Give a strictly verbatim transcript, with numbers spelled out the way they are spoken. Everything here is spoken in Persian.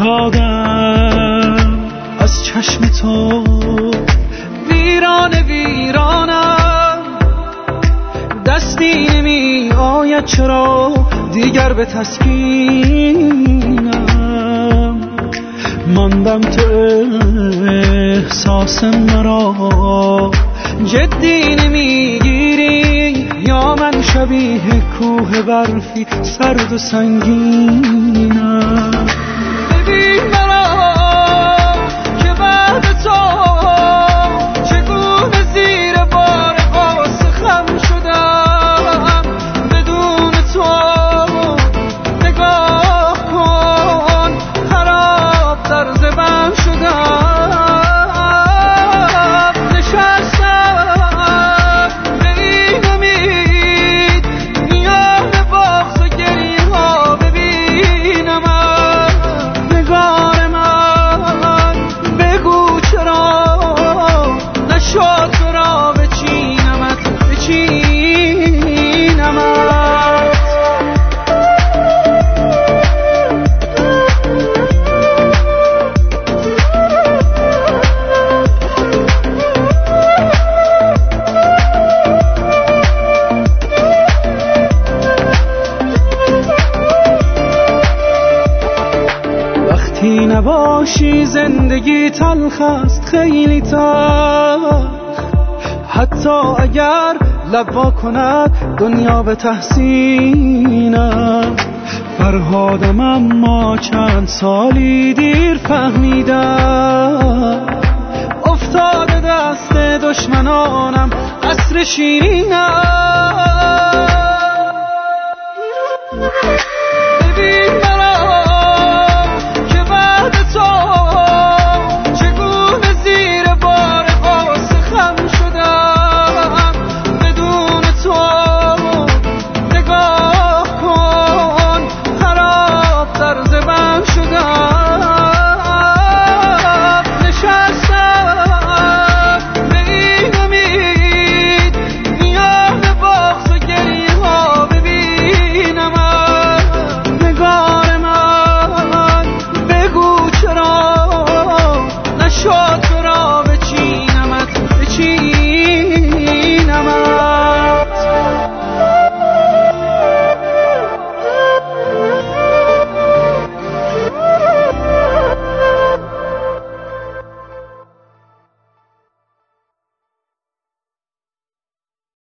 افتادم از چشم تو، ویران ویرانم، دستی نمی آید چرا دیگر به تسکینم. ماندم تو احساس مرا جدی نمیگیری، یا من شبیه کوه برفی سرد و سنگینم. ببین مرا که بعد تو چگونه زیر بار قصه خم شدم. بدون تو نگاه کن خراب در زبم شدم. نشستم به این امید میان بغض و گریه ها ببینم نگار من. بگو چرا نشد تو را بچینمت بچینمت. وقتی نباشی زندگی تلخ است، خیلی تلخ. حتی اگر لب وا کند دنیا به تحسینم. فرهادم اما چند سالی دیر فهمیدم، افتاده دست دشمنانم قصر شیرینم.